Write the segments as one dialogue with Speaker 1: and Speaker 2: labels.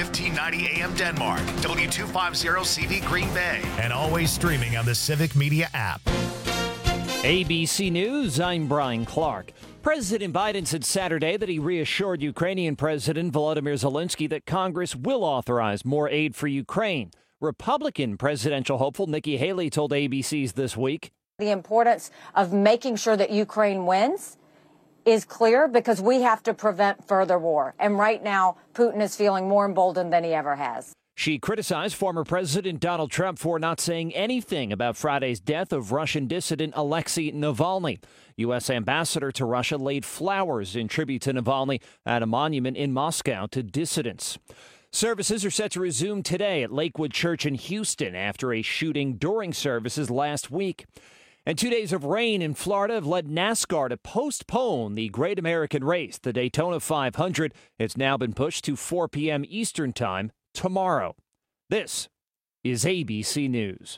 Speaker 1: 1590 AM Denmark, W250CV Green Bay, and always streaming on the Civic Media app.
Speaker 2: ABC News, I'm Brian Clark. President Biden said Saturday that he reassured Ukrainian President Volodymyr Zelensky that Congress will authorize more aid for Ukraine. Republican presidential hopeful Nikki Haley told ABC's This Week.
Speaker 3: The importance of making sure that Ukraine wins is clear because we have to prevent further war. And right now, Putin is feeling more emboldened than he ever has.
Speaker 2: She criticized former President Donald Trump for not saying anything about Friday's death of Russian dissident Alexei Navalny. U.S. Ambassador to Russia laid flowers in tribute to Navalny at a monument in Moscow to dissidents. Services are set to resume today at Lakewood Church in Houston after a shooting during services last week. And 2 days of rain in Florida have led NASCAR to postpone the Great American Race, the Daytona 500. It's now been pushed to 4 p.m. Eastern Time tomorrow. This is ABC News.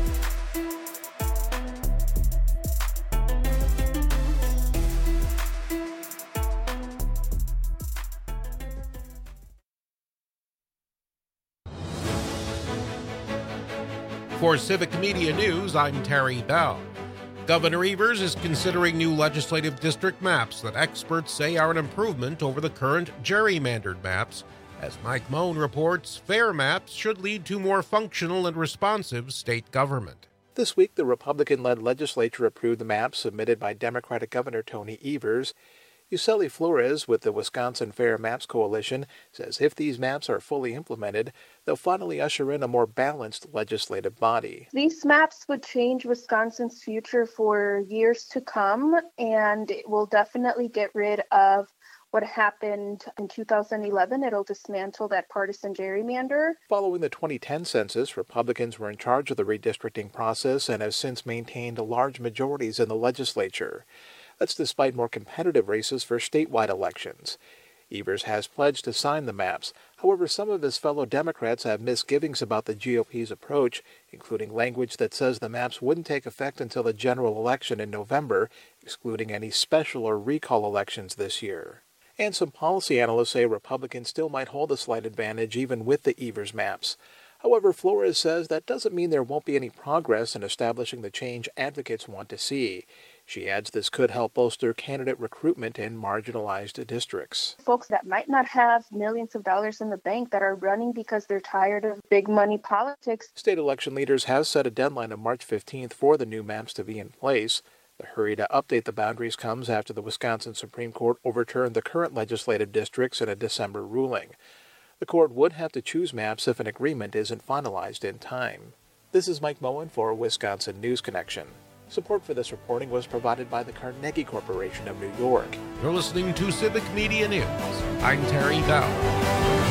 Speaker 4: For Civic Media News, I'm Terry Bell. Governor Evers is considering new legislative district maps that experts say are an improvement over the current gerrymandered maps. As Mike Moan reports, fair maps should lead to more functional and responsive state government.
Speaker 5: This week, the Republican-led legislature approved the maps submitted by Democratic Governor Tony Evers. Yuseli Flores with the Wisconsin Fair Maps Coalition says if these maps are fully implemented, they'll finally usher in a more balanced legislative body.
Speaker 6: These maps would change Wisconsin's future for years to come, and it will definitely get rid of what happened in 2011. It'll dismantle that partisan gerrymander.
Speaker 5: Following the 2010 census, Republicans were in charge of the redistricting process and have since maintained large majorities in the legislature. That's despite more competitive races for statewide elections. Evers has pledged to sign the maps. However, some of his fellow Democrats have misgivings about the GOP's approach, including language that says the maps wouldn't take effect until the general election in November, excluding any special or recall elections this year. And some policy analysts say Republicans still might hold a slight advantage even with the Evers maps. However, Flores says that doesn't mean there won't be any progress in establishing the change advocates want to see. She adds this could help bolster candidate recruitment in marginalized districts.
Speaker 6: Folks that might not have millions of dollars in the bank that are running because they're tired of big money politics.
Speaker 5: State election leaders have set a deadline of March 15th for the new maps to be in place. The hurry to update the boundaries comes after the Wisconsin Supreme Court overturned the current legislative districts in a December ruling. The court would have to choose maps if an agreement isn't finalized in time. This is Mike Moen for Wisconsin News Connection. Support for this reporting was provided by the Carnegie Corporation of New York.
Speaker 4: You're listening to Civic Media News. I'm Terry Bell.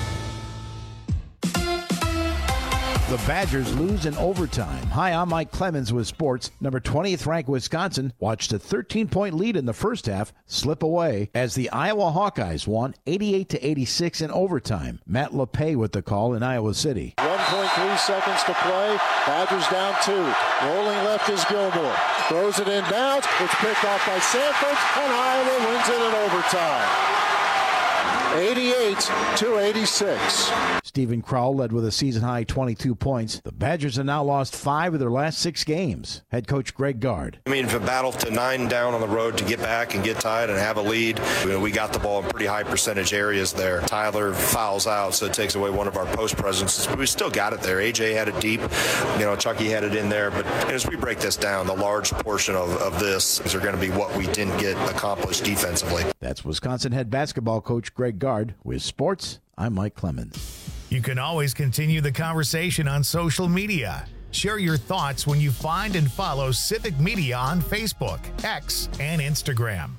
Speaker 7: The Badgers lose in overtime. Hi, I'm Mike Clemens with sports. Number 20th ranked Wisconsin watched a 13-point lead in the first half slip away as the Iowa Hawkeyes won 88-86 in overtime. Matt LePay with the call in Iowa City.
Speaker 8: 1.3 seconds to play. Badgers down 2. Rolling left is Gilmore. Throws it in bounds. It's picked off by Sanford, and Iowa wins it in overtime. 88-86.
Speaker 7: Stephen Crowell led with a season-high 22 points. The Badgers have now lost 5 of their last 6 games. Head coach Greg Gard.
Speaker 9: I mean, if a battle to 9 down on the road to get back and get tied and have a lead, we got the ball in pretty high percentage areas there. Tyler fouls out, so it takes away one of our post presences. But we still got it there. AJ had it deep. Chucky had it in there. But as we break this down, the large portion of this is going to be what we didn't get accomplished defensively.
Speaker 7: That's Wisconsin head basketball coach Greg Gard. With sports, I'm Mike Clemens.
Speaker 1: You can always continue the conversation on social media. Share your thoughts when you find and follow Civic Media on Facebook, X, and Instagram.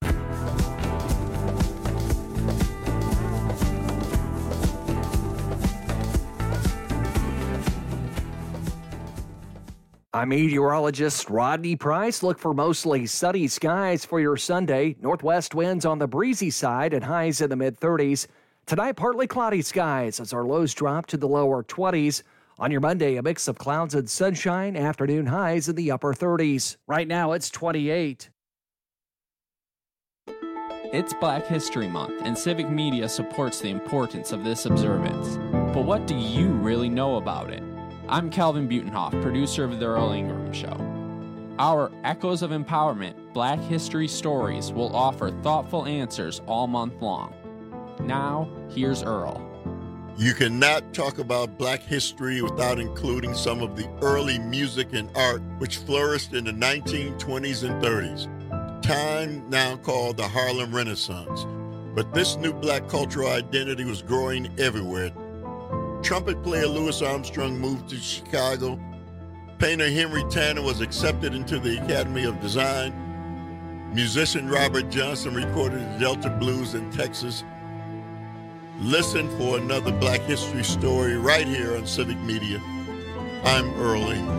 Speaker 10: I'm meteorologist Rodney Price. Look for mostly sunny skies for your Sunday. Northwest winds on the breezy side and highs in the mid-30s. Tonight, partly cloudy skies as our lows drop to the lower 20s. On your Monday, a mix of clouds and sunshine. Afternoon highs in the upper 30s. Right now, it's 28.
Speaker 11: It's Black History Month, and Civic Media supports the importance of this observance. But what do you really know about it? I'm Calvin Butenhoff, producer of The Earl Ingram Show. Our Echoes of Empowerment Black History Stories will offer thoughtful answers all month long. Now, here's Earl.
Speaker 12: You cannot talk about Black history without including some of the early music and art which flourished in the 1920s and 30s, time now called the Harlem Renaissance. But this new Black cultural identity was growing everywhere. Trumpet player Louis Armstrong moved to Chicago. Painter Henry Tanner was accepted into the Academy of Design. Musician Robert Johnson recorded the Delta Blues in Texas. Listen for another Black history story right here on Civic Media. I'm Earl Ingram.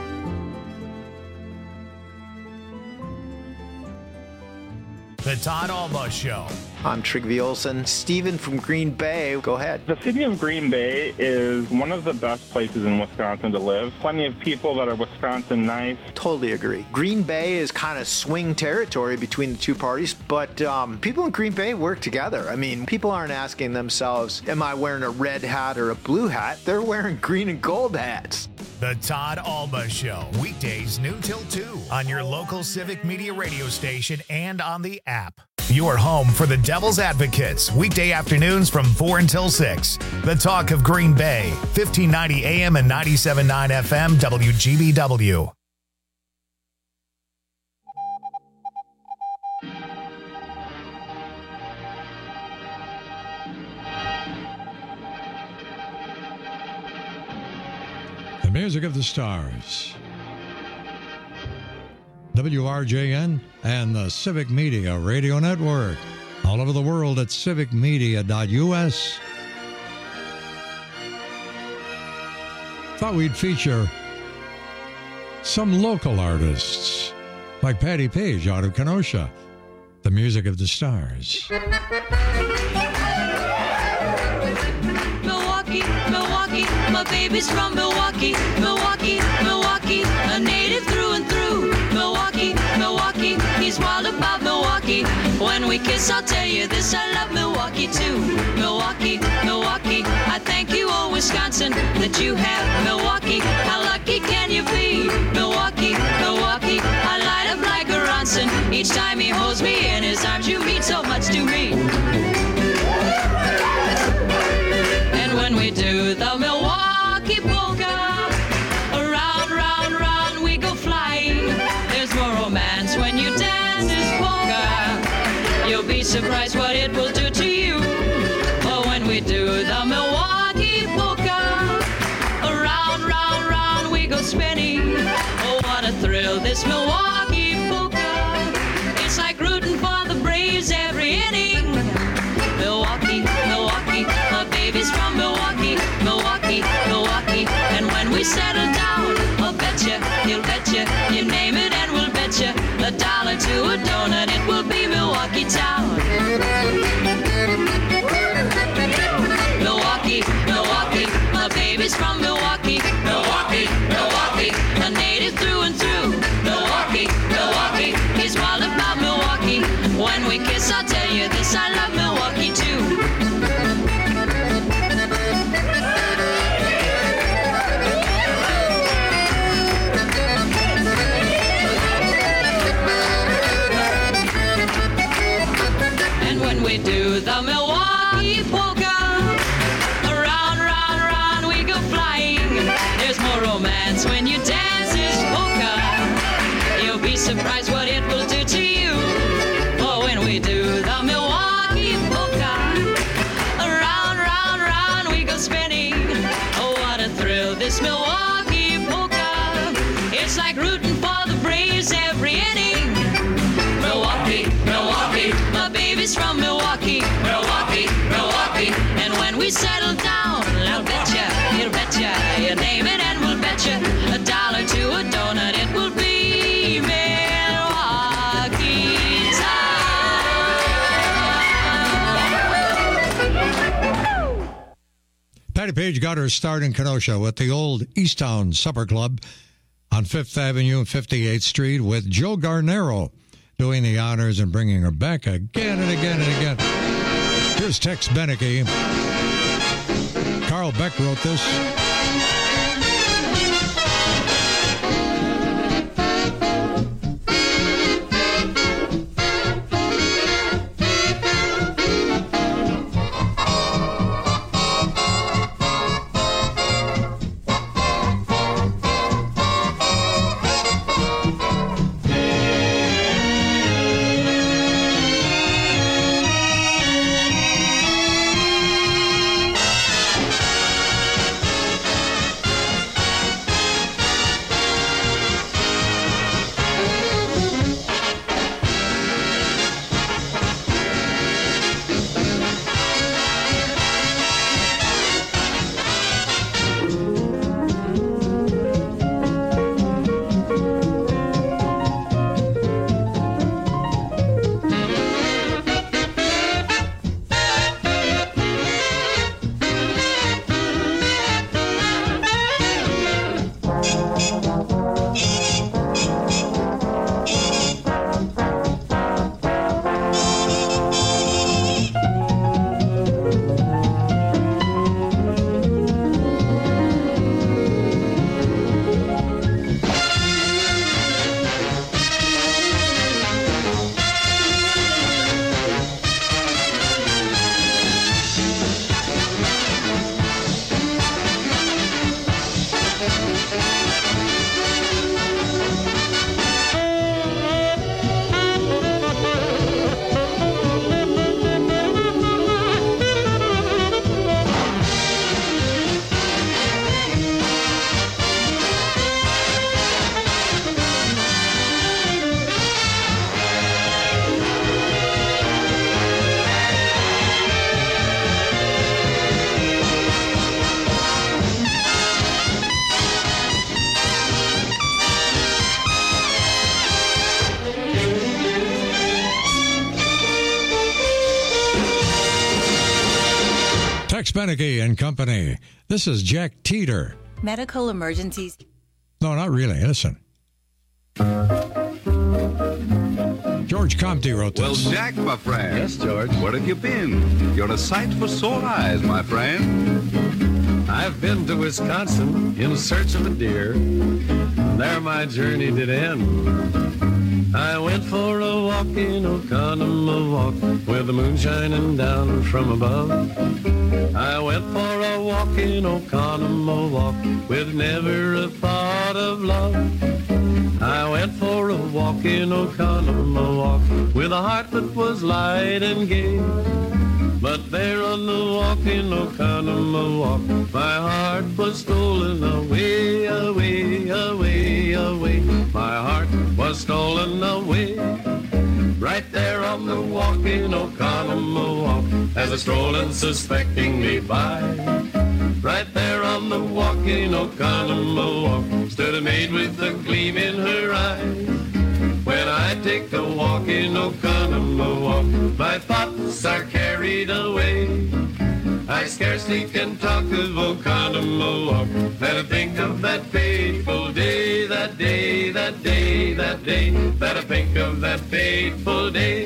Speaker 1: The Todd Alba Show.
Speaker 13: I'm Trygve Olsen. Stephen from Green Bay, go ahead.
Speaker 14: The city of Green Bay is one of the best places in Wisconsin to live. Plenty of people that are Wisconsin nice.
Speaker 13: Totally agree. Green Bay is kind of swing territory between the two parties, but people in Green Bay work together. I mean, people aren't asking themselves, am I wearing a red hat or a blue hat? They're wearing green and gold hats.
Speaker 1: The Todd Alba Show, weekdays noon till 2 on your local Civic Media radio station and on the app. Your home for the Devil's Advocates, weekday afternoons from 4 until 6. The talk of Green Bay, 1590 AM and 97.9 FM, WGBW.
Speaker 15: The music of the stars. WRJN and the Civic Media Radio Network. All over the world at civicmedia.us. Thought we'd feature some local artists like Patty Page out of Kenosha. The music of the stars.
Speaker 16: Milwaukee, Milwaukee, my baby's from Milwaukee, Milwaukee, Milwaukee, a native through and through. Milwaukee, Milwaukee, he's wild about Milwaukee. When we kiss, I'll tell you this, I love Milwaukee too. Milwaukee, Milwaukee, I thank you, oh Wisconsin, that you have Milwaukee. How lucky can you be? Milwaukee, Milwaukee, I light up like a Ronson. Each time he holds me in his arms, you mean so much to me. And when we do the Milwaukee polka, around, round, round we go flying. There's more romance when you dance this polka. You'll be surprised what it will do to you. But when we do the Milwaukee polka, around, round, round we go spinning. Oh, what a thrill this Milwaukee polka. It's like rooting for the Braves every inning. Milwaukee, Milwaukee, my baby's from Milwaukee, Milwaukee, Milwaukee. And when we settle down, I'll betcha, he'll betcha, you name it and we'll betcha. $1 to a donut, it will be Milwaukee town. Milwaukee, Milwaukee, my baby's from Milwaukee, Milwaukee, Milwaukee, a native through and through. Milwaukee, Milwaukee, he's wild about Milwaukee. When we kiss, I'll tell you this, I love Milwaukee too. And when we do the Milwaukee polka, around, round, round we go flying. There's more romance when you dance this polka. You'll be surprised what it will do to you. Oh, when we do the Milwaukee polka, around, round, round we go spinning. Oh, what a thrill this Milwaukee polka. It's like rooting for the Braves every inning. Milwaukee, Milwaukee, my baby's from Milwaukee, Milwaukee, Milwaukee. And when we settle down, I'll betcha, he'll betcha, you name it and we'll betcha. $1 to a donut, it will be Milwaukee town.
Speaker 15: Patty Page got her start in Kenosha with the old Easttown Supper Club on 5th Avenue and 58th Street with Joe Garnero. doing the honors and bringing her back again and again and again. Here's Tex Beneke. Carl Beck wrote this. Tex Beneke and Company. This is Jack Teeter.
Speaker 17: Medical emergencies.
Speaker 15: No, not really. Listen. George Comte wrote this.
Speaker 18: Well, Jack, my friend. Yes, George. Where have you been? You're a sight for sore eyes, my friend.
Speaker 19: I've been to Wisconsin in search of a deer. There my journey did end. I went for a walk in Oconomowoc with the moon shining down from above. I went for a walk in Oconomowoc with never a thought of love. I went for a walk in Oconomowoc with a heart that was light and gay. But there on the walk in Oconomowoc, my heart was stolen away, away, away, away. My heart was stolen away. Right there on the walk in Oconomowoc, as I strolled unsuspecting me by. Right there on the walk in Oconomowoc, stood a maid with a gleam in her eye. When I take a walk in Oconomowoc, my thoughts are carried away. I scarcely can talk of Oconomowoc, that I think of that fateful day, that day, that day, that day, that I think of that fateful day.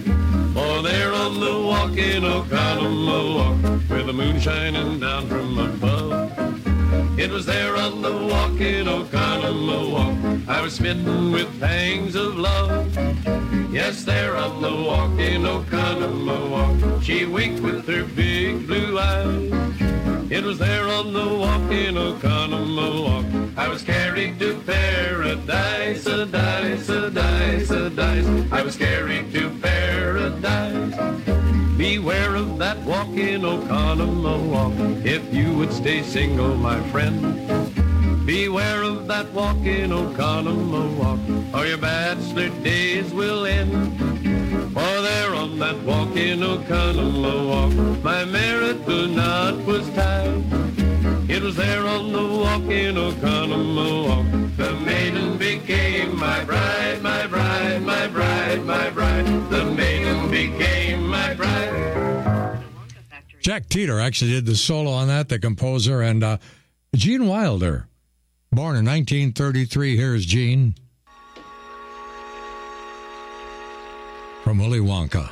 Speaker 19: Oh, there on the walk in Oconomowoc, with the moon shining down from above. It was there on the walk in Oconomowoc, I was smitten with pangs of love. Yes, there on the walk in Oconomowoc, she winked with her big blue eyes. It was there on the walk in Oconomowoc, I was carried to paradise, a dice, a dice, a dice. I was carried to paradise. Beware of that walk in Oconomowoc, if you would stay single, my friend. Beware of that walk in Oconomowoc, or your bachelor days will end. For there on that walk in Oconomowoc, my marital knot was tied. It was there on the walk in Oconomowoc, the maiden became my bride, my bride, my bride, my bride. The maiden became my bride.
Speaker 15: Jack Teeter actually did the solo on that, the composer, and Gene Wilder, born in 1933. Here's Gene. from Willy Wonka.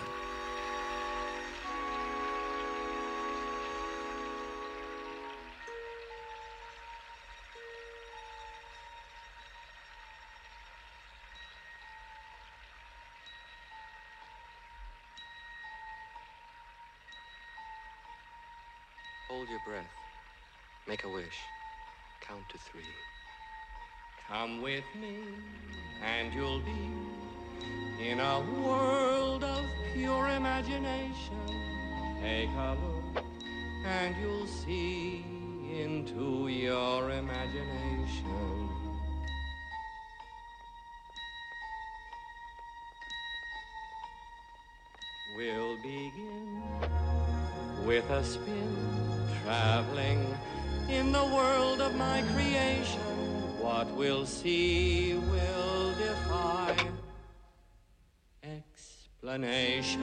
Speaker 17: Hold your breath. Make a wish. Count to 3.
Speaker 20: Come with me, and you'll be in a world of pure imagination. Take a look, and you'll see into your imagination. We'll begin with a spin, traveling in the world of my creation. What we'll see will defy explanation.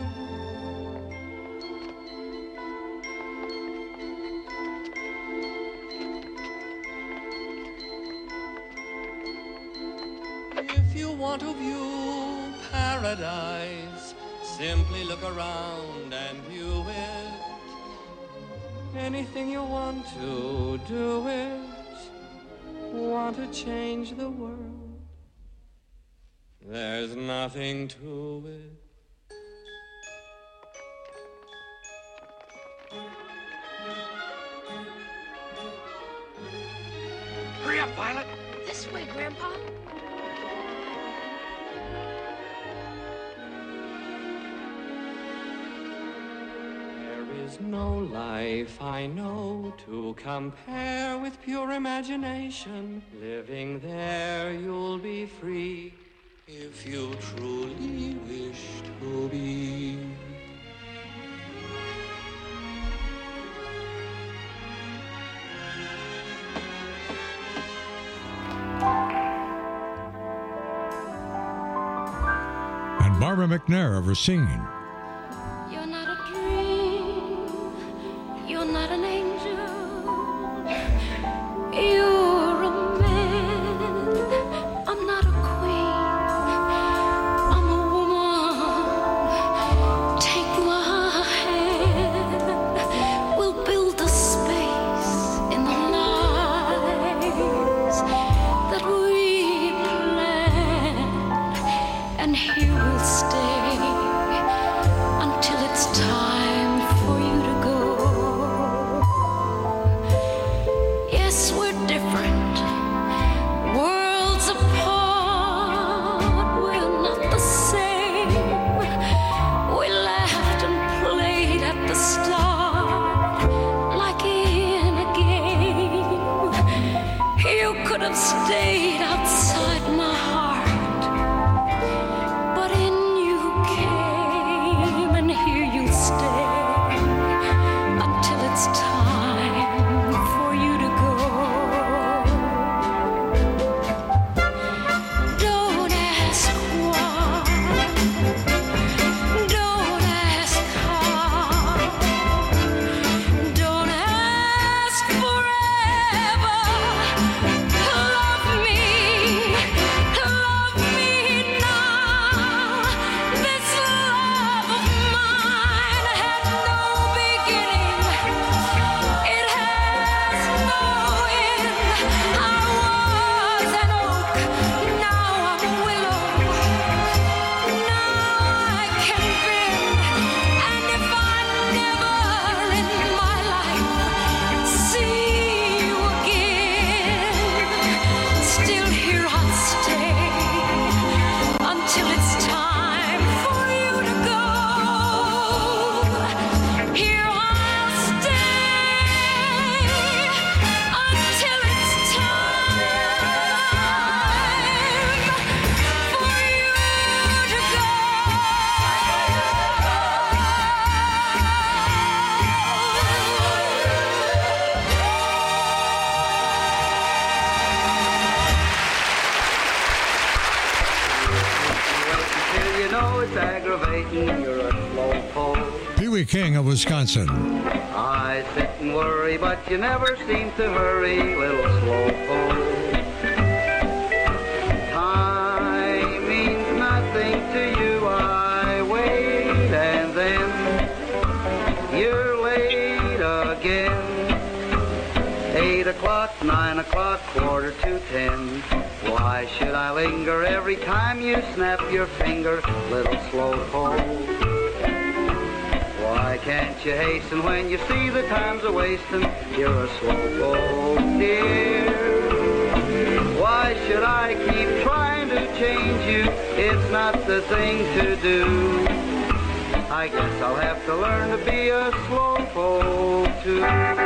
Speaker 20: If you want to view paradise, simply look around and view it. Anything you want to do it. Want to change the world. There's nothing to it.
Speaker 21: Hurry up, Violet. This way, Grandpa.
Speaker 20: There's no life I know to compare with pure imagination. Living there, you'll be free if you truly wish to be.
Speaker 15: And Barbara McNair of her singing.
Speaker 21: You're not a dream. You're not an angel. You're a man. I'm not a queen. I'm a woman. Take my hand. We'll build a space in the lives that we planned. And here we'll stay until it's time for you to go. Yes, we're different, worlds apart. We're not the same. We laughed and played at the start like in a game. You could have stayed outside my heart, but in you came, and here you'll stay until it's time for you to go. Don't ask why, don't ask how, don't ask forever. Love me now. This love of mine had no beginning, it has no end. I was an oak, now I'm a willow. Now I can bend, and if I never in my life see you again, still here I'll stay until it's time for you to go. Here I'll stay until it's time for you to go.
Speaker 22: Till you know it's aggravating, you're a slow pole.
Speaker 15: Pee Wee King of Wisconsin.
Speaker 22: I sit and worry, but you never seem to hurry, little slow pole. Time means nothing to you, I o'clock, 9 o'clock, 9:45. Why should I linger every time you snap your finger, little slowpoke? Why can't you hasten when you see the time's a-wasting? You're a slowpoke, dear. Why should I keep trying to change you? It's not the thing to do. I guess I'll have to learn to be a slowpoke too.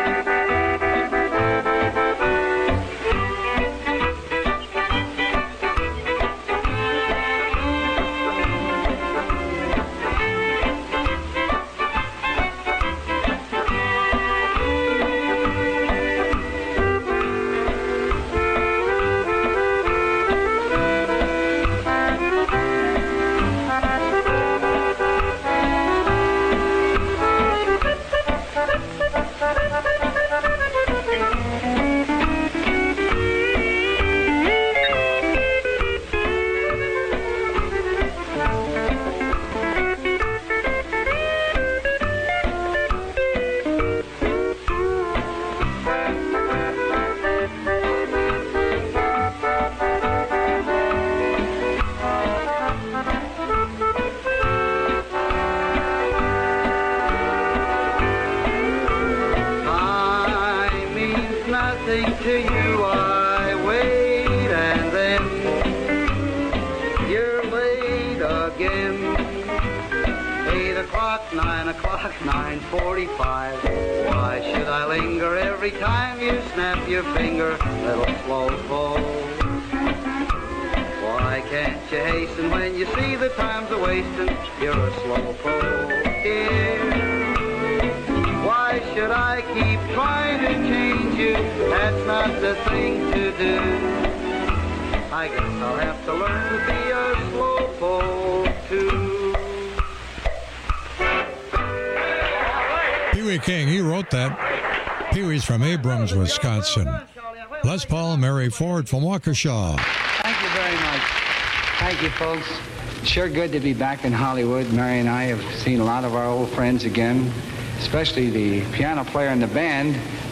Speaker 15: From Abrams, Wisconsin. Les Paul, Mary Ford from Waukesha.
Speaker 2: Thank you very much. Thank you, folks. Sure good to be back in Hollywood. Mary and I have seen a lot of our old friends again, especially the piano player in the band.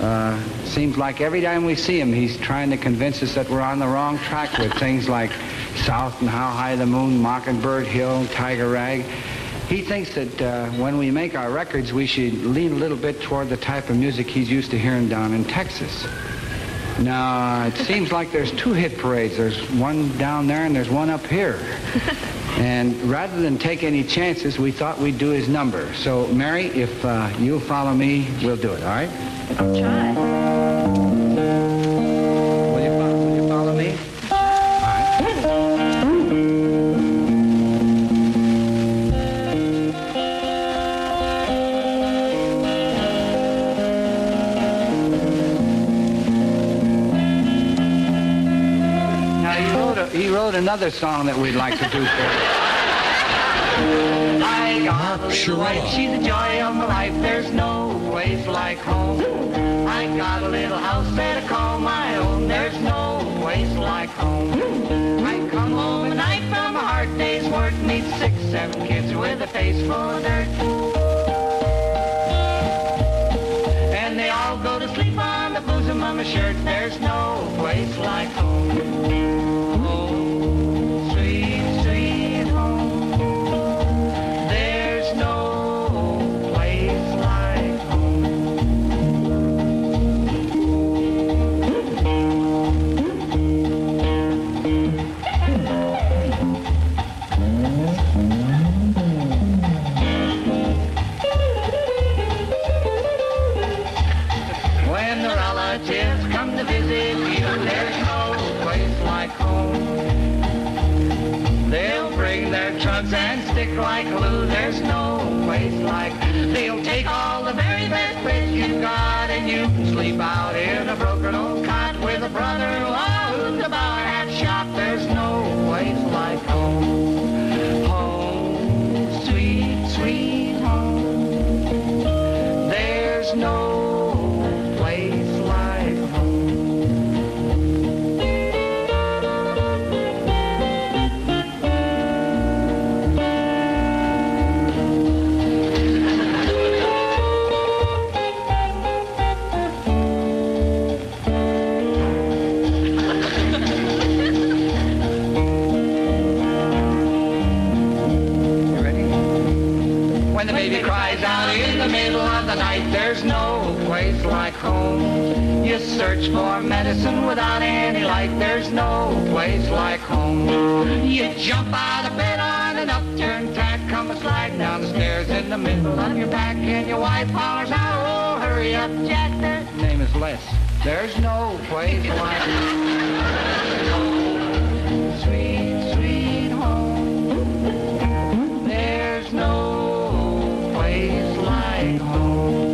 Speaker 2: Seems like every time we see him, he's trying to convince us that we're on the wrong track with things like South and How High the Moon, Mockingbird Hill, Tiger Rag. He thinks that when we make our records, we should lean a little bit toward the type of music he's used to hearing down in Texas. Now, it seems like there's two hit parades. There's one down there and there's one up here. And rather than take any chances, we thought we'd do his number. So, Mary, if you'll follow me, we'll do it, all right?
Speaker 21: I'll try.
Speaker 2: Will you follow me? He wrote another song that we'd like to do for you. I got a little wife, she's the joy of my life. There's no place like home. I got a little house that I call my own. There's no place like home. I come home at night from a hard day's work, meet 6, 7 kids with a face full of dirt. And they all go to sleep on the bosom of my shirt. There's no place like home. And stick like glue, there's no place like. They'll take all the very best beds you've got, and you can sleep out in a broken old cot with a brother-in-law who's a bar hat shop. There's no place like home. Home, sweet, sweet home. There's no place like home.
Speaker 22: place like home. You search for medicine without any light, there's no place like home. You jump out of bed on an upturned tack, come a sliding down the stairs in the middle of your back, and your wife hollers out, oh, hurry up, Jack. Their name is Les. There's no place like home. Sweet, sweet home. There's no place like home.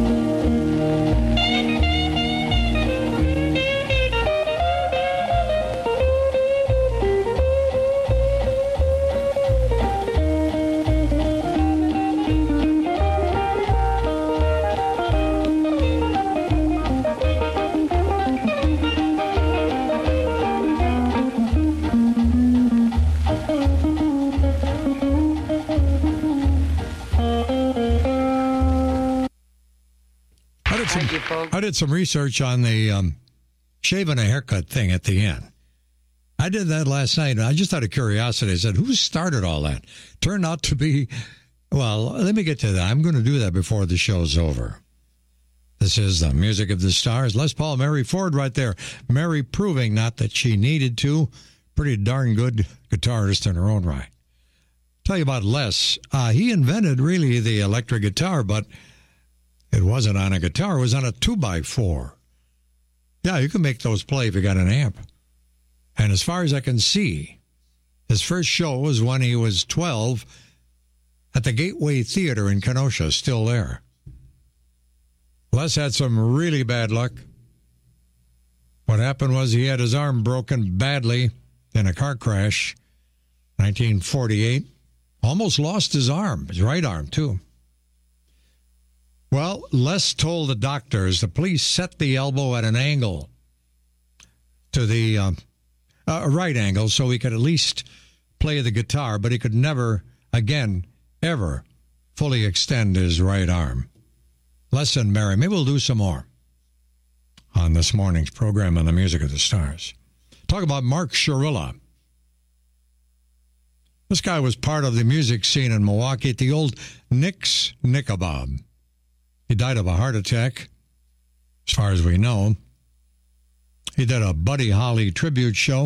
Speaker 15: I did some research on the shaving a haircut thing at the end. I did that last night. I just out of curiosity, I said, who started all that? Turned out to be, well, let me get to that. I'm going to do that before the show's over. This is the Music of the Stars. Les Paul, Mary Ford right there. Mary proving not that she needed to. Pretty darn good guitarist in her own right. Tell you about Les. He invented really the electric guitar, but it wasn't on a guitar. It was on a 2x4. Yeah, you can make those play if you got an amp. And as far as I can see, his first show was when he was 12 at the Gateway Theater in Kenosha, still there. Les had some really bad luck. What happened was he had his arm broken badly in a car crash, 1948. Almost lost his arm, his right arm, too. Well, Les told the doctors the police set the elbow at an angle to the right angle so he could at least play the guitar, but he could never, again, ever fully extend his right arm. Les and Mary, maybe we'll do some more on this morning's program on the Music of the Stars. Talk about Mark Shirilla. This guy was part of the music scene in Milwaukee at the old Nick's Knickabob. He died of a heart attack, as far as we know. He did a Buddy Holly tribute show.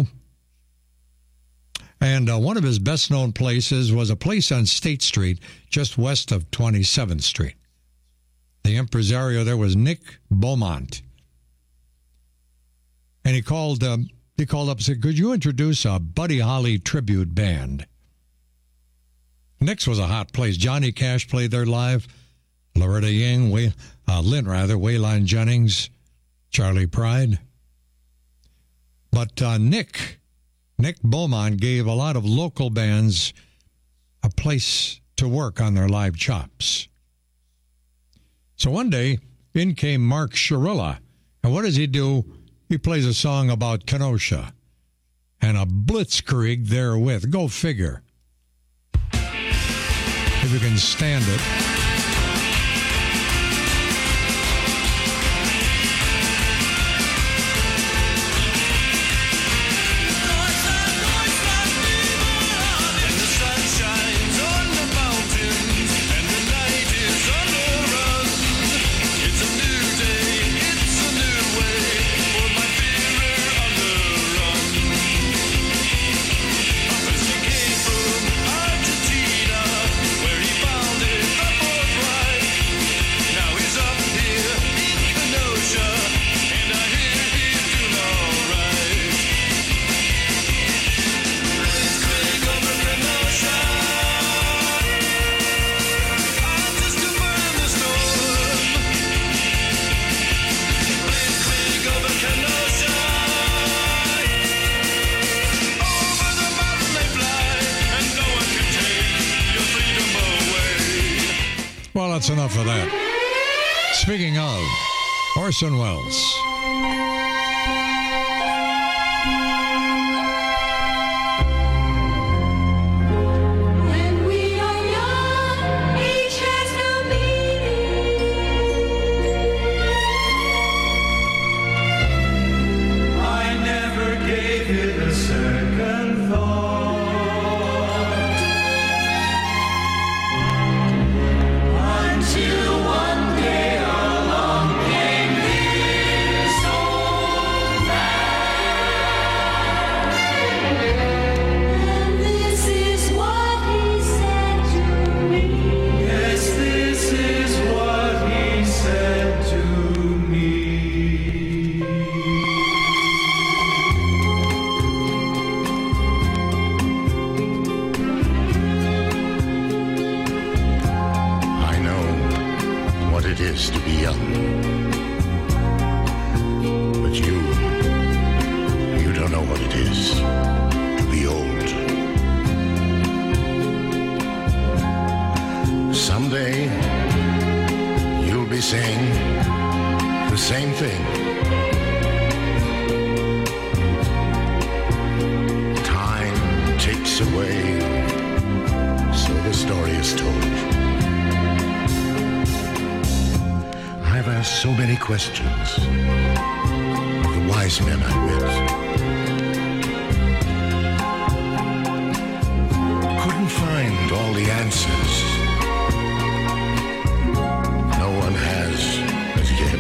Speaker 15: And one of his best-known places was a place on State Street, just west of 27th Street. The impresario there was Nick Beaumont. And he called up and said, could you introduce a Buddy Holly tribute band? Nick's was a hot place. Johnny Cash played there live. Loretta Young, Waylon Jennings, Charlie Pride. But Nick Beaumont gave a lot of local bands a place to work on their live chops. So one day, in came Mark Shirilla. And what does he do? He plays a song about Kenosha and a blitzkrieg therewith. Go figure. If you can stand it. Well, that's enough of that. Speaking of Orson Welles.
Speaker 21: Until one day along came
Speaker 3: thing. Time takes away, so the story is told. I've asked so many questions of the wise men I met. Couldn't find all the answers. No one has as yet.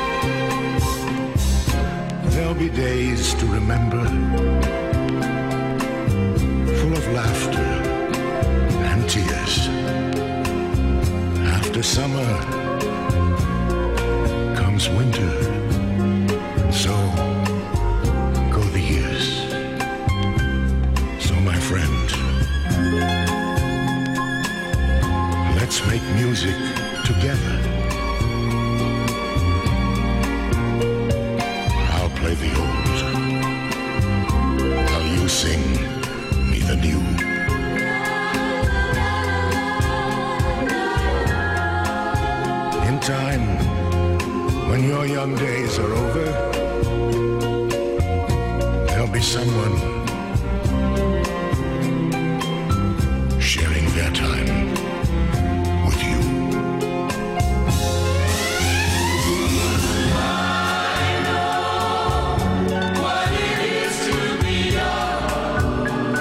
Speaker 3: There'll be days to remember, full of laughter and tears. After summer comes winter, and so go the years. So my friend, let's make music together. I'll play the old, while you sing me the new. In time, when your young days are over, there'll be someone sharing their time with you. I know what it is to be young,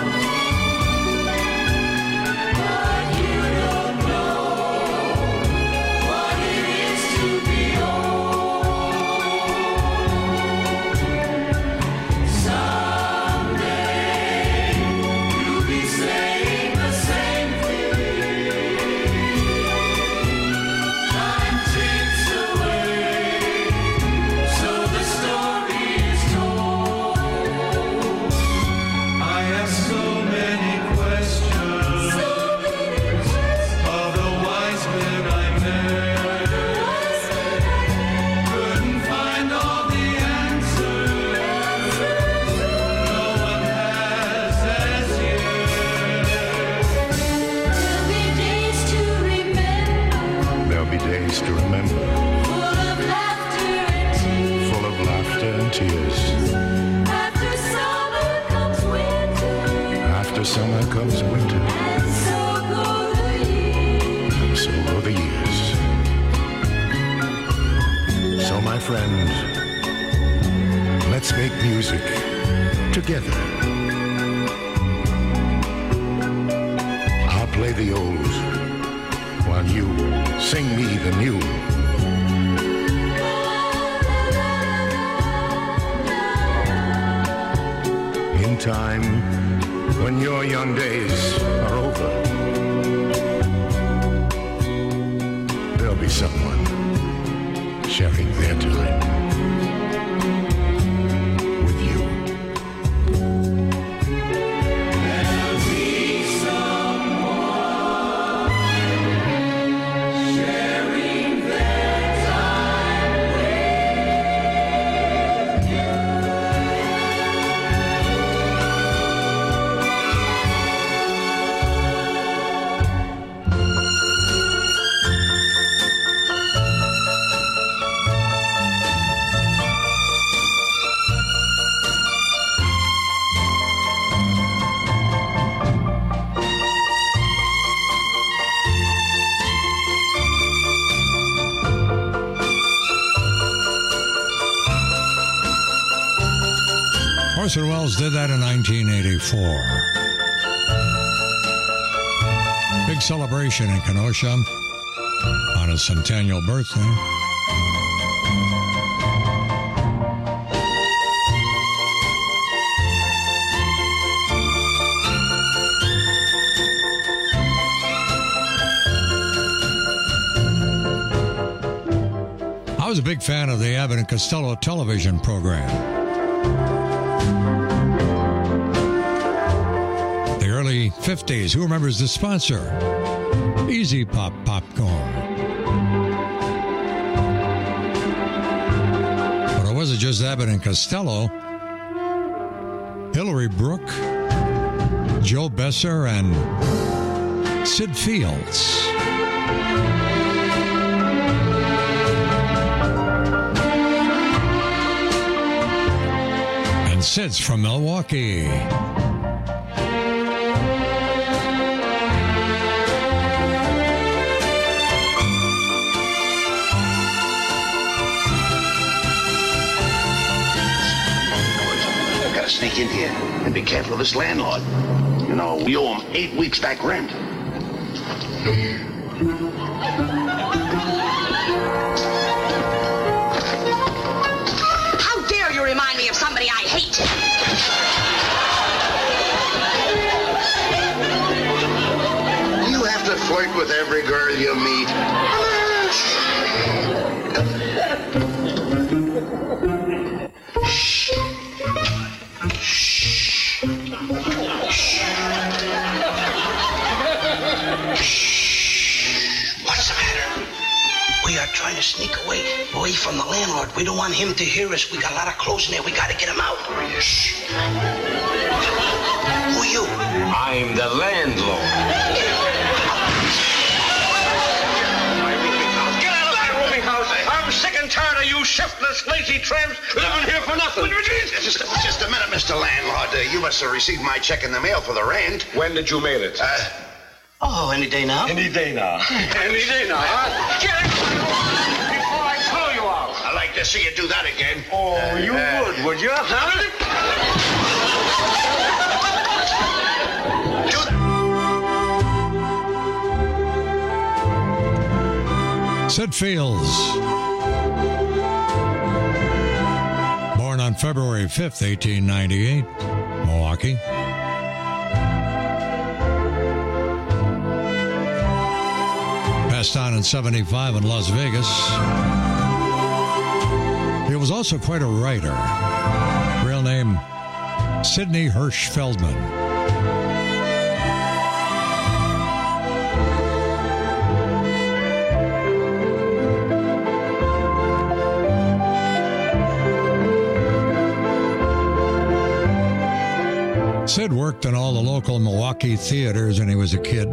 Speaker 3: but you don't know what it is to be old. Someday you'll be saying the same thing. Time ticks away, so the story is told. I have so many questions of the wise men I met. Couldn't find all the answers. No one has as yet. There'll be days to remember. There'll be days to remember. Full of laughter and tears. Full of laughter and tears. After summer comes winter. After summer comes winter. And so go the years. And so go the years. So my friend, let's make music together. I'll play the old, while you sing me the new. In time, when your young days are over, there'll be someone sharing their time with you. There'll be someone sharing their time with you.
Speaker 15: Orson Welles did that in 1984. Big celebration in Kenosha on his centennial birthday. I was a big fan of the Abbott and Costello television program. The early 50s. Who remembers the sponsor? Easy Pop Popcorn. But it wasn't just Abbott and Costello. Hillary Brooke, Joe Besser, and Sid Fields. Sid's from Milwaukee.
Speaker 5: Gotta sneak in here and be careful of this landlord. You know, we owe him 8 weeks back rent.
Speaker 6: How dare you remind me of somebody I hate?
Speaker 5: You have to flirt with every girl you meet.
Speaker 6: What's the matter? We are trying to sneak away from the landlord. We don't want him to hear us. We got a lot of clothes in there. We got to get him out. Shh. Who are you?
Speaker 5: I'm the landlord.
Speaker 6: Get out of my rooming house. I'm sick and tired of you shiftless, lazy tramps living here for nothing.
Speaker 5: Just a minute, Mr. Landlord. You must have received my check in the mail for the rent.
Speaker 6: When did you mail it? Any day now.
Speaker 5: Any day now.
Speaker 6: Any day now, huh? Get out of my room before I throw you out.
Speaker 5: I'd like to see you do that again.
Speaker 6: Oh, you would you? Huh?
Speaker 15: Sid Fields. Born on February 5th, 1898, Milwaukee. Passed on in 75 in Las Vegas. He was also quite a writer. Real name, Sidney Hirsch Feldman. Sid worked in all the local Milwaukee theaters when he was a kid.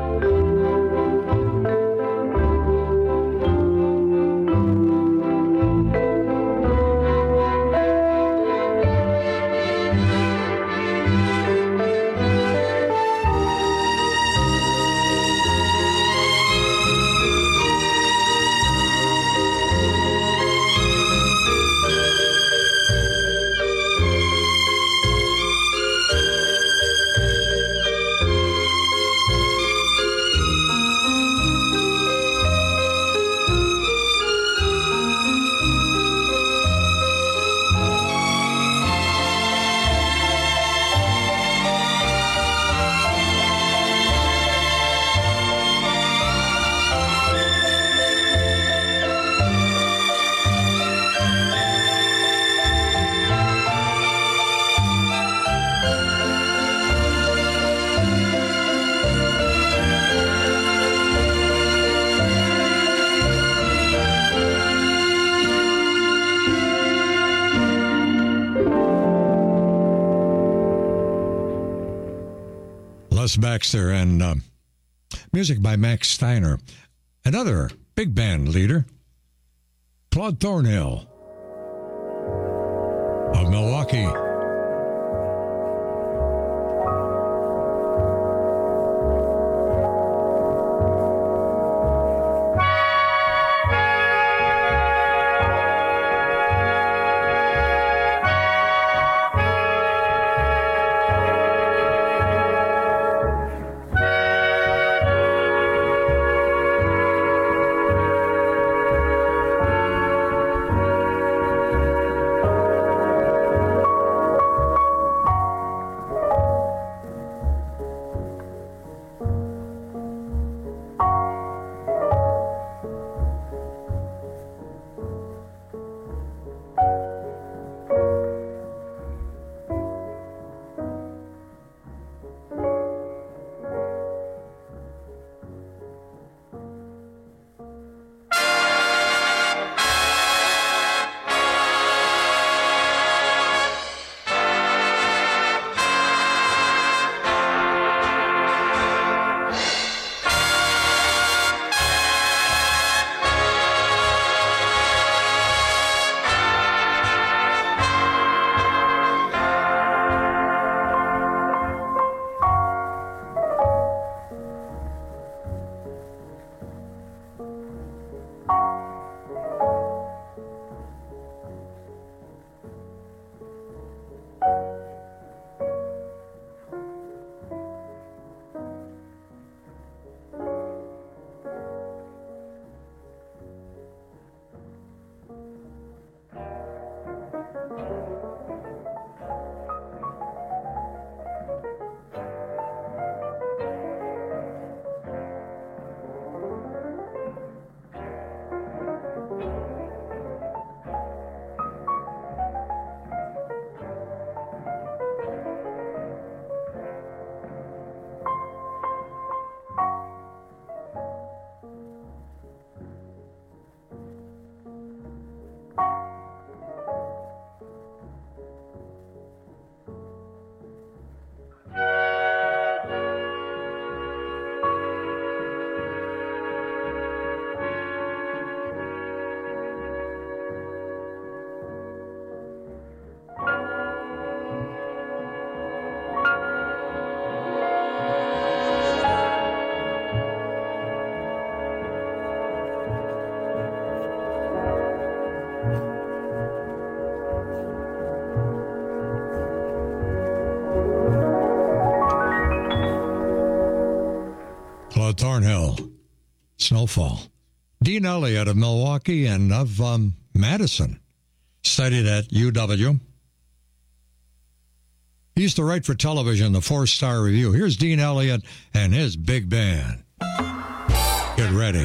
Speaker 15: Les Baxter and music by Max Steiner. Another big band leader, Claude Thornhill of Milwaukee. Thornhill, Snowfall. Dean Elliott of Milwaukee and of Madison. Studied at UW. He used to write for television, the 4-Star Review. Here's Dean Elliott and his big band. Get ready.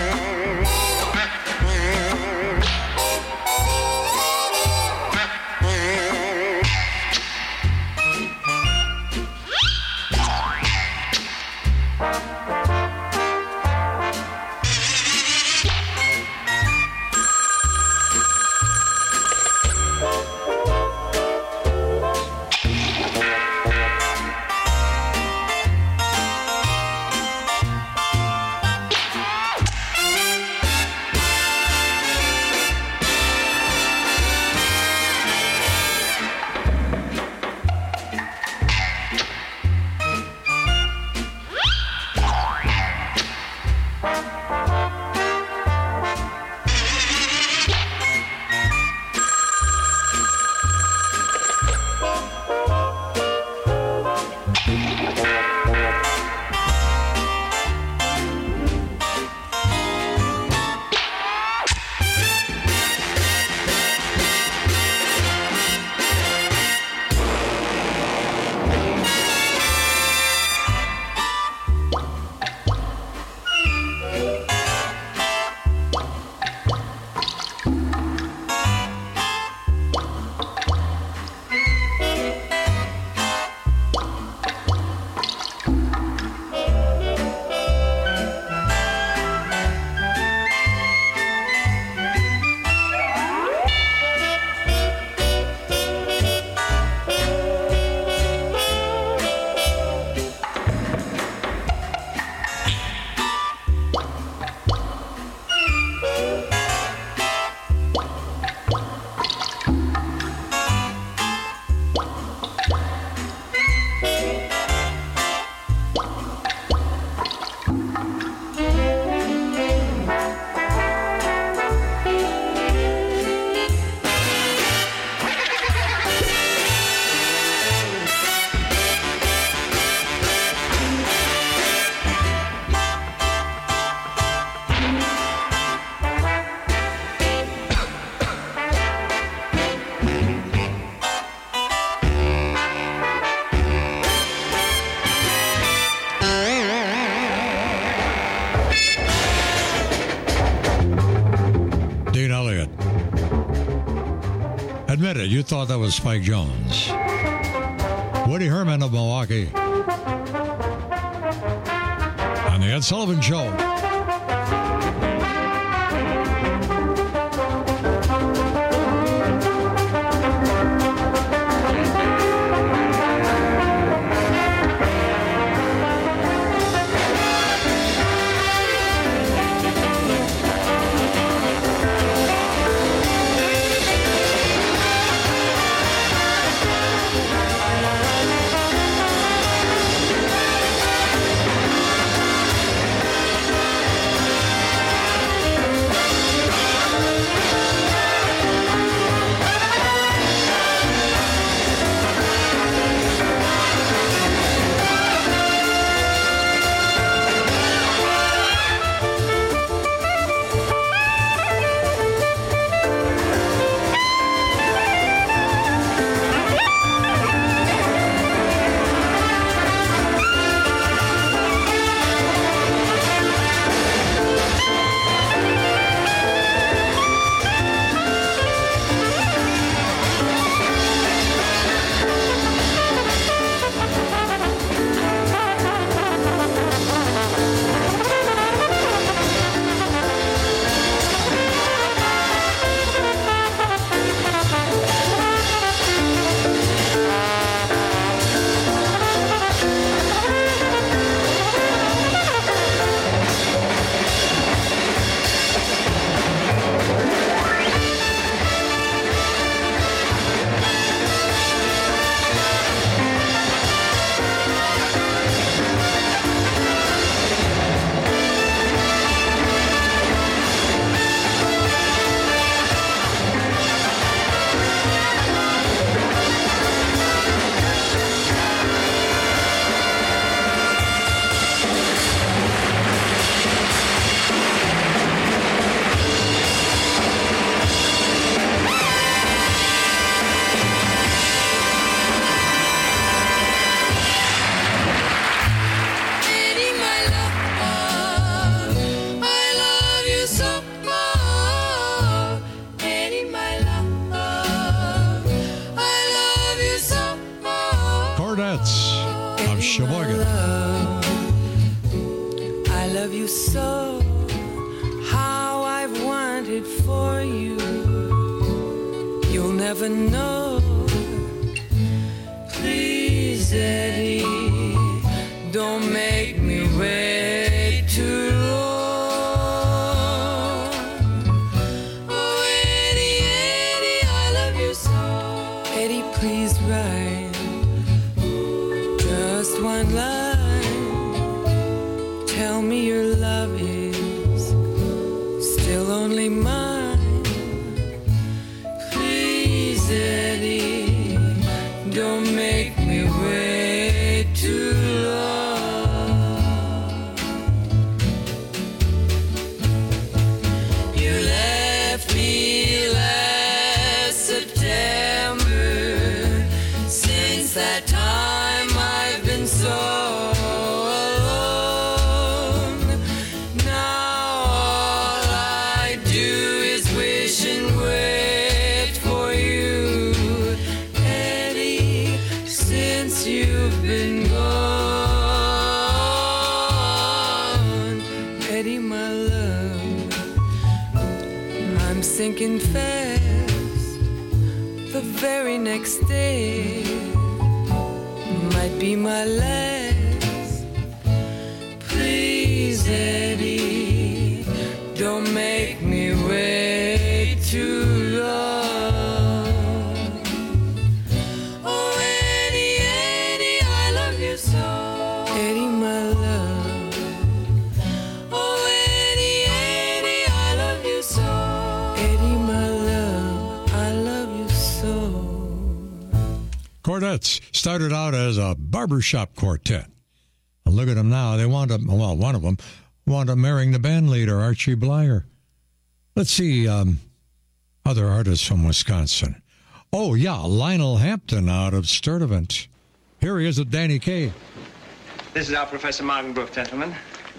Speaker 15: Admit it, you thought that was Spike Jones. Woody Herman of Milwaukee. On the Ed Sullivan Show.
Speaker 3: never know. Please, Eddie, don't make me wait too long. Oh, Eddie, Eddie, I love you so. Eddie, please write just one line. Tell me your love is still only mine. Please, Eddie, don't make me wait too long. You left me last September. Since that time I've been so alone. Now all I do is wish and wait for you, Eddie, since you've been gone. Eddie, my love, I'm sinking fast. The very next day might be my last. Please, Eddie, don't make me wait too long. Oh, Eddie, Eddie, I love you so. Eddie, my love. Oh, Eddie, Eddie, I love you so. Eddie, my love, I love you so.
Speaker 15: Quartets started out as a barbershop quartet. And look at them now. They wound up, well, one of them wound up marrying the band leader, Archie Blyer. Let's see, other artists from Wisconsin. Oh, yeah, Lionel Hampton out of Sturtevant. Here he is with Danny Kaye.
Speaker 4: This is our Professor Martinbrook, gentlemen.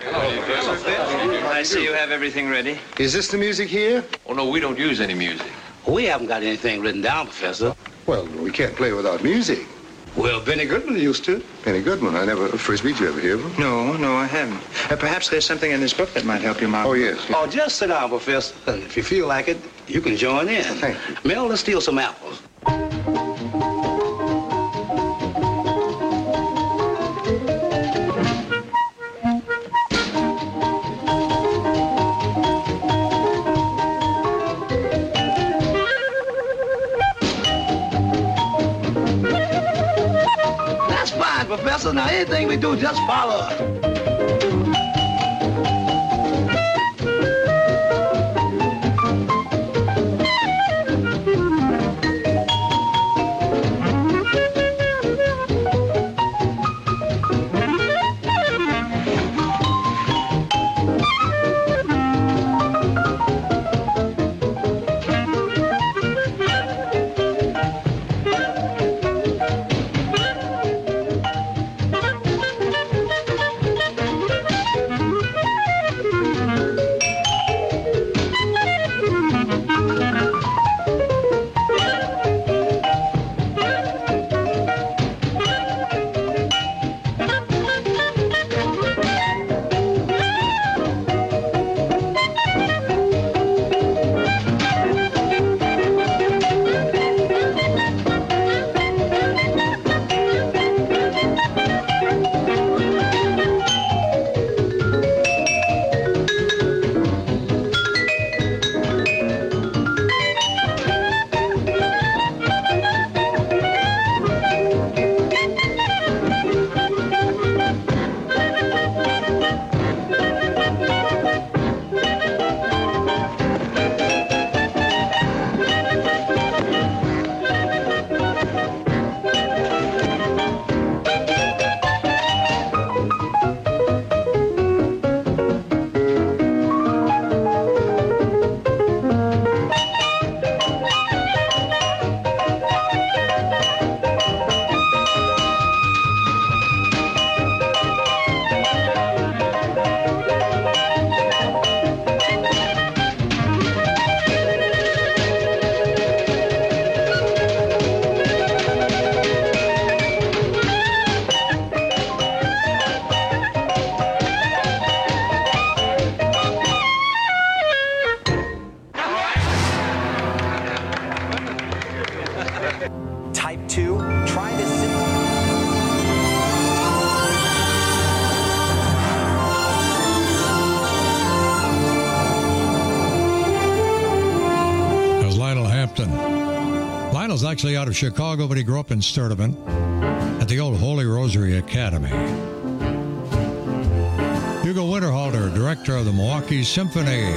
Speaker 4: I see you have everything ready.
Speaker 8: Is this the music here?
Speaker 4: Oh, no, we don't use any music.
Speaker 8: We haven't got anything written down, Professor. Well, we can't play without music. Well, Benny Goodman used to. Benny Goodman? I never, Frisbee, did you ever hear of him?
Speaker 4: No, I haven't. Perhaps there's something in this book that might help you, Martin.
Speaker 8: Oh, yes.
Speaker 22: Oh, just sit down, Professor. And if you feel like it, you can join in.
Speaker 8: Thank you.
Speaker 22: Mel, let's steal some apples. That's fine, Professor. Now, anything we do, just follow us.
Speaker 7: Type 2, try this simple.
Speaker 15: Lionel Hampton. Lionel's actually out of Chicago, but he grew up in Sturtevant at the old Holy Rosary Academy. Hugo Winterhalter, director of the Milwaukee Symphony.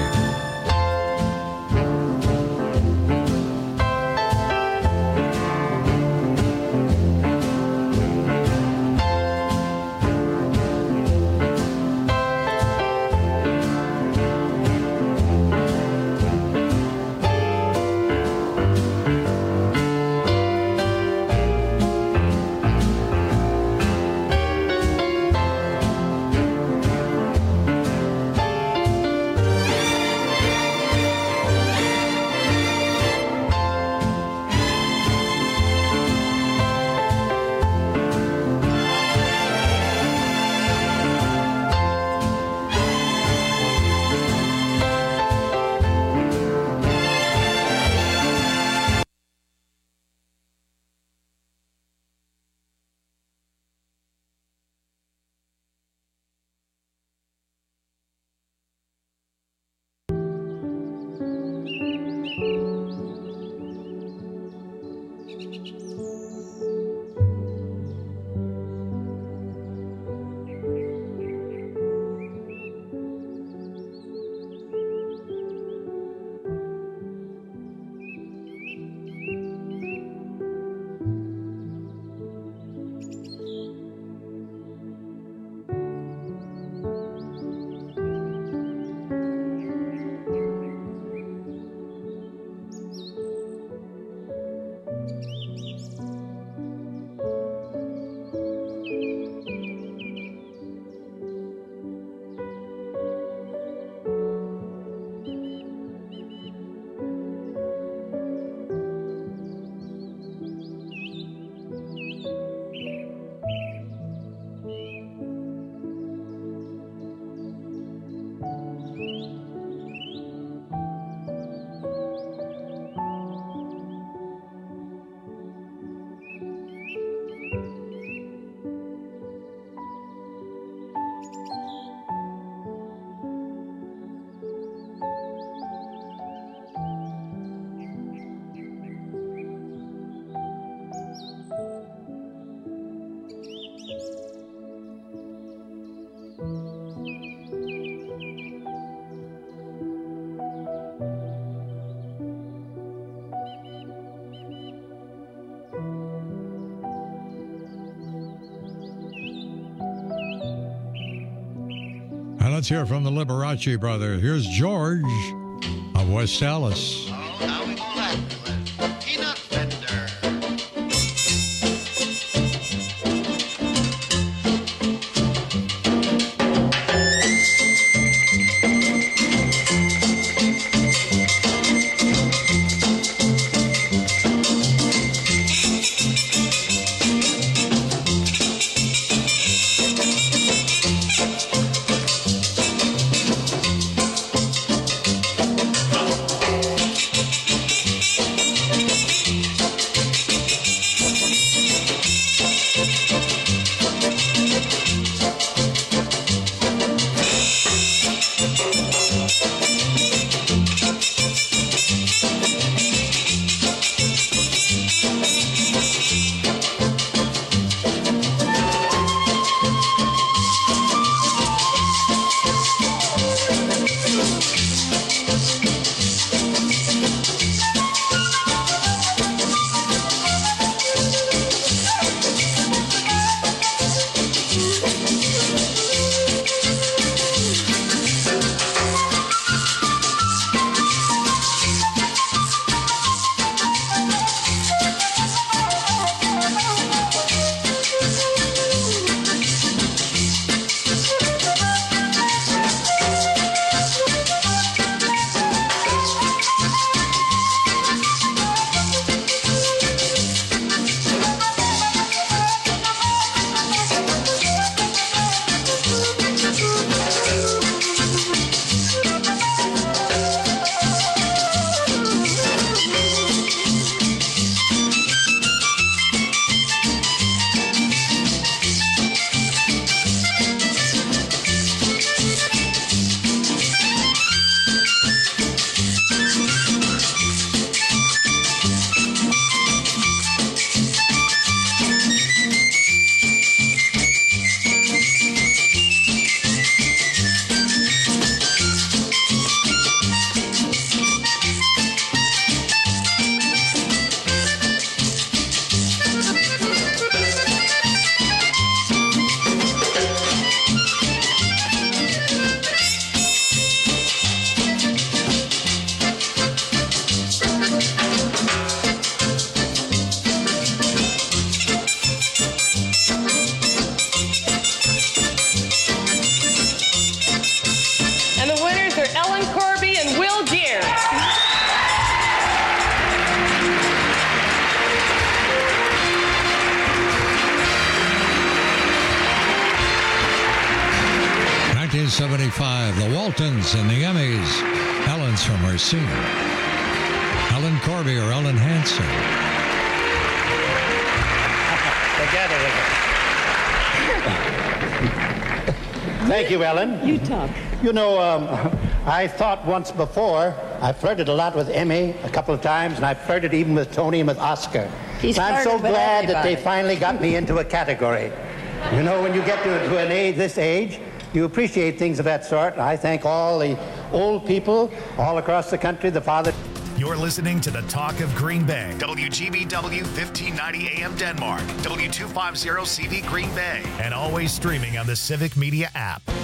Speaker 15: Let's hear from the Liberace brothers. Here's George of West Allis.
Speaker 5: Now we go Latin with Peanut Fender.
Speaker 15: 5, the Waltons and the Emmys. Ellen's from Racine. Ellen Corby or Ellen Hansen.
Speaker 9: Thank you, Ellen.
Speaker 10: You talk.
Speaker 9: You know, I thought once before, I flirted a lot with Emmy a couple of times, and I flirted even with Tony and with Oscar.
Speaker 10: He's
Speaker 9: And I'm so
Speaker 10: flirted with
Speaker 9: glad that they
Speaker 10: everybody.
Speaker 9: finally got me into a category. You know, when you get to an age, this age, you appreciate things of that sort. I thank all the old people all across the country, the father.
Speaker 1: You're listening to the Talk of Green Bay. WGBW 1590 AM Denmark. W250 CV Green Bay. And always streaming on the Civic Media app.